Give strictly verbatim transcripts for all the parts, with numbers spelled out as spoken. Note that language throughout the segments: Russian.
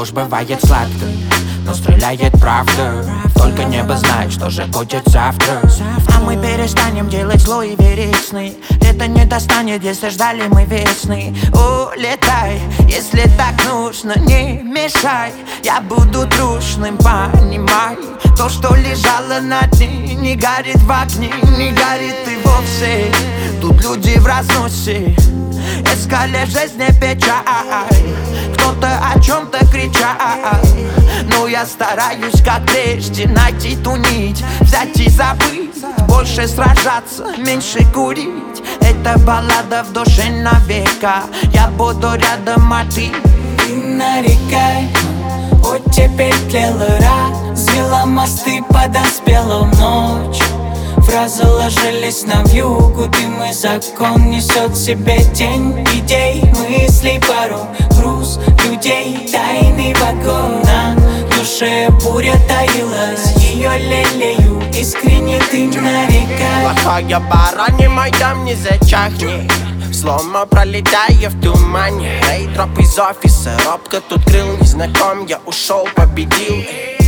ложь бывает сладкой, но стреляет правда. Только небо знает, что же будет завтра. А мы перестанем делать зло и верить сны. Это не достанет, если ждали мы весны. Улетай, если так нужно, не мешай. Я буду трушным, понимай. То, что лежало на дне, не горит в огне, не горит и вовсе. Тут люди в разносе, искали в жизни печаль. Кто-то о чем-то кричал, но я стараюсь, как прежде, найти ту нить, взять и забыть. Больше сражаться, меньше курить. Это баллада в душе навека. Я буду рядом, а ты? Ты нарекай, оттепель тлела, развела мосты, подоспела в ночь. Фразы ложились на вьюгу, дым и закон несет в себе тень идей, мыслей, пару груз людей, тайный вагон. На душе буря таилась, ее лелею, искренне ты нарекай. Плохая пора, не мой дом, не зачахни. Слома пролетая в тумане. Эй, дроп из офиса, робко тут крыл незнаком. Я ушел, победил.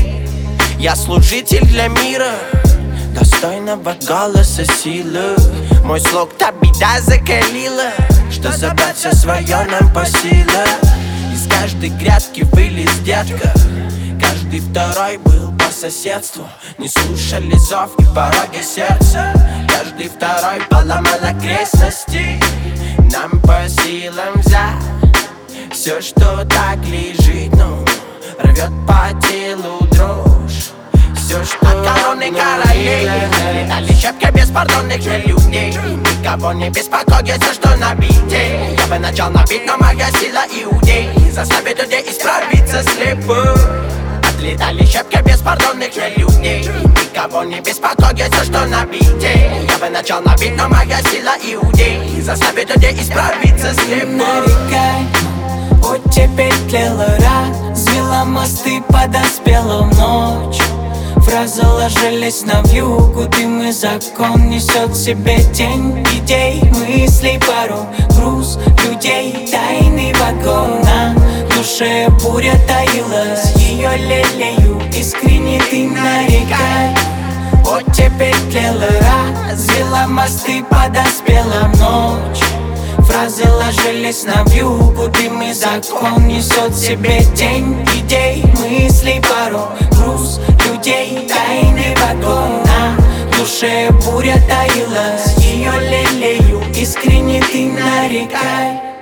Я служитель для мира, достойного голоса силы. Мой слог та беда закалила, что забрать все свое нам по силам. Из каждой грядки вылез детка, каждый второй был по соседству. Не слушали зов и пороги сердца, каждый второй поломал окрестности. Нам по силам взять все, что так лежит, ну, рвет по телу дрожь. Все, что от короны королей летали щепки беспардонных же людей. Никого не беспокоит, все, что на бите. Я бы начал набить, но моя сила иудей заставит людей исправиться слепо. Отлетали щепки беспардонных же людей. Никого не беспокоит, все, что на бите. Я бы начал набить, но моя сила иудей заставит людей исправиться слепо. Нарекай, оттепель тлела, развела мосты, подоспела в ночь. Фразы ложились на вьюгу, дым и закон несет в себе тень идей, мыслей, пару груз людей, тайный вагон. На душе буря таилась, ее лелею, искренне ты нарекай. Оттепель тлела, развела мосты, подоспела в ночь. Фразы ложились на вьюгу, дым и закон несет в себе тень идей, мыслей, пару груз людей, тайный вагон. На душе буря таилась, ее лелею, искренне ты нарекай.